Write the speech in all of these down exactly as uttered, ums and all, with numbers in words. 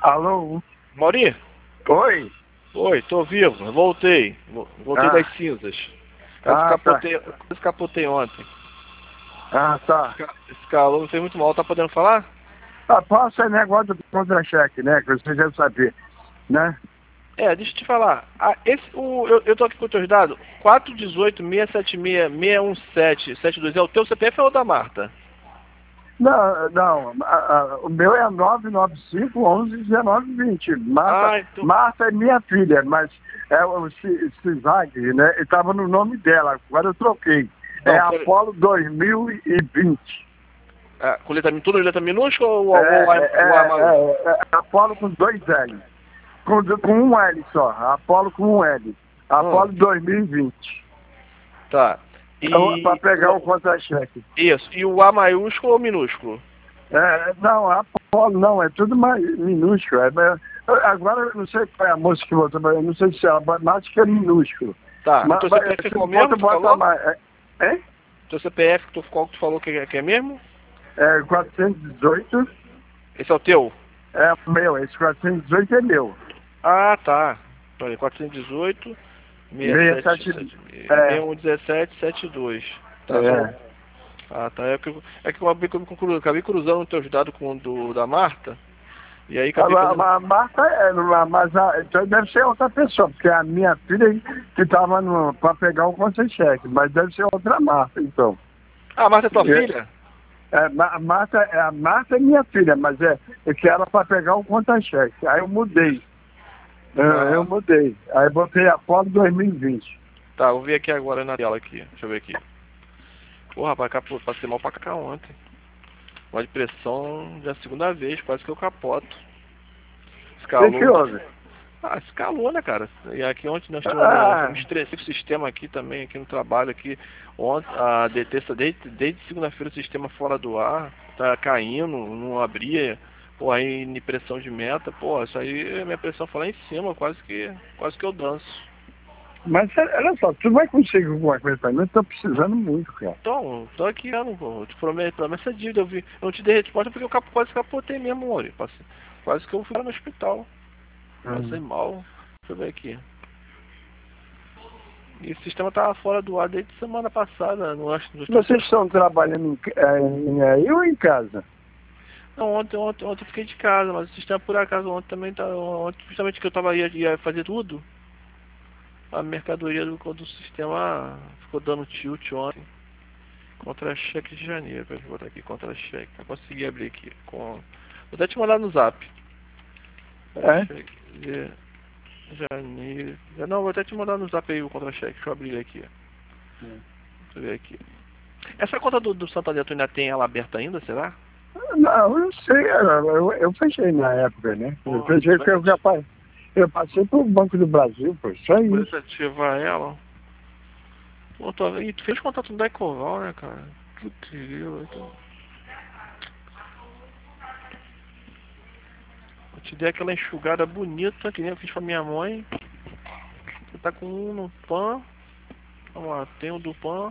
Alô? Mauri? Oi? Oi, tô vivo, voltei. Voltei Ah, das cinzas. Quase ah tá. capotei, quase capotei ontem. Ah, tá. Esse ca- esse calor não fez muito mal, tá podendo falar? Ah, posso é negócio do contra-cheque, né? Que você já sabia, né? É, deixa eu te falar. Ah, esse, o, eu, eu tô aqui com os teus dados. quatro um oito, seis sete seis, seis um sete, sete dois é o teu C P F ou o da Marta? Não, não. A, a, o meu é nove nove cinco, onze, dezenove, vinte. Marta, Ah, então. Marta é minha filha, mas é o Cisag, né? Ele estava no nome dela, agora eu troquei. É Não, pera, Apolo dois mil e vinte. ah, com letra, tudo em letra minúscula ou, É, ou, ou, A- é, ou A é, maiúsculo? é, é Apolo com dois L. Com, com um L só. Apolo com um L. Ah, Apolo dois mil e vinte. tá. Para E pegar o o, contra-cheque. isso. E o A maiúsculo ou minúsculo? É, não, Apolo não, é tudo mais minúsculo. É, é, agora eu não sei qual é a moça que botou, mas eu não sei se é, mas acho que é minúsculo. Tá. O Mas, teu mas C P F é se qual bota, mesmo, tu bota falou? mais. É, é? Teu C P F, que tu, qual que tu falou que é, que é mesmo? É quatrocentos e dezoito, Esse é o teu? é meu, esse quatrocentos e dezoito é meu. Ah, tá. Peraí, quatrocentos e dezoito, sessenta e sete, seis sete sete, é, seis um um sete sete dois. Tá, só. é. Ah, tá. É que, eu- é que eu acabei, cru- acabei cruzando os teus dados com o do, da Marta. E aí A, acabei fazendo. a, a Marta é, a- mas a, então deve ser outra pessoa, porque é a minha filha que estava para pegar o contra-cheque, mas deve ser outra Marta, então. Ah, a Marta é tua É, filha? é, Ma- a, Marta, é, a Marta é minha filha, mas é, é que era para pegar o contra-cheque. Aí eu mudei. É, eu Ah, mudei. Aí botei Apolo dois mil e vinte. tá. Vou ver aqui agora na tela aqui. Deixa eu ver aqui. Porra, rapaz, capo- passei mal pra cá ontem. Uma de pressão já é a segunda vez, quase que eu capoto. Esse O que, que calor tá. houve? Ah, esse calor, né, cara? E aqui ontem nós tínhamos, nós Ah, tínhamos estressado o sistema aqui também, aqui no trabalho aqui. Ontem, a D T, desde, desde segunda-feira o sistema fora do ar, tá caindo, não abria, pô, aí em pressão de meta, pô, isso aí minha pressão foi lá em cima, quase que, quase que eu danço. mas olha só, tu vai conseguir alguma coisa pra mim? Eu tô precisando muito, cara. Então, tô aqui, eu pô, eu te prometo, promessa essa dívida, eu, vi, eu não te dei resposta porque eu capo, quase capotei mesmo, Mori. Passei, quase que eu fui lá no hospital, passei Hum. mal, deixa eu ver aqui. E o sistema tava fora do ar desde semana passada, não acho que Vocês estão trabalhando em, é, em, aí ou em casa? não, ontem, ontem, ontem eu fiquei de casa, mas o sistema por acaso ontem também tá. Ontem, justamente que eu tava ia, ia fazer tudo, a mercadoria do, do sistema ficou dando tilt ontem. Contra-cheque de janeiro, pra gente botar aqui, contra-cheque. Não consegui abrir aqui. Com... Vou até te mandar no zap. É? Contra-cheque de janeiro. Não, vou até te mandar no zap aí o contra-cheque. Deixa eu abrir ele aqui. Hum. Deixa eu ver aqui. Essa conta do, do Santander, tu ainda tem ela aberta ainda, será? Não, eu sei, eu, eu, eu fechei na época, né? Eu Porra, fechei como é porque que eu, já, pa- eu passei pro Banco do Brasil, pô, só depois isso. você ativar ela? Pô, tô... E tu fez contato no Decoval, né, cara? Putz, eu, então... eu te dei aquela enxugada bonita que nem eu fiz pra minha mãe. Você tá com um no pan. Vamos lá, tem o do pan.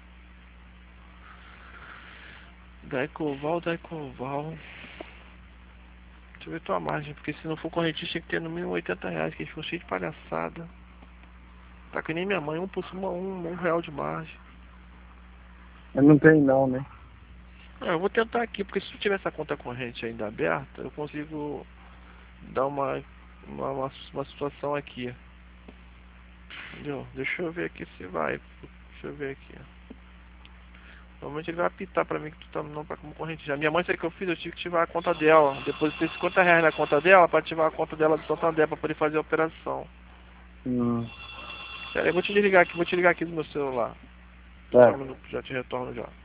Decoval, Decoval. Deixa eu ver tua margem, porque se não for correntista tem que ter no mínimo oitenta reais, que eles ficam cheios de palhaçada. Tá que nem minha mãe, um por cima, um, um real de margem. Eu não tenho não, né? Ah, eu vou tentar aqui, porque se eu tiver essa conta corrente ainda aberta, eu consigo dar uma, uma, uma, uma situação aqui. Entendeu? Deixa eu ver aqui se vai. Deixa eu ver aqui. Normalmente ele vai apitar pra mim que tu tá não tá como corrente já. Minha mãe, sabe o que eu fiz? Eu tive que ativar a conta dela. Depositei cinquenta reais na conta dela pra ativar a conta dela do Santander pra poder fazer a operação. Hum, Pera aí, eu vou te ligar aqui, vou te ligar aqui do meu celular. Só um é. minuto, já te retorno já.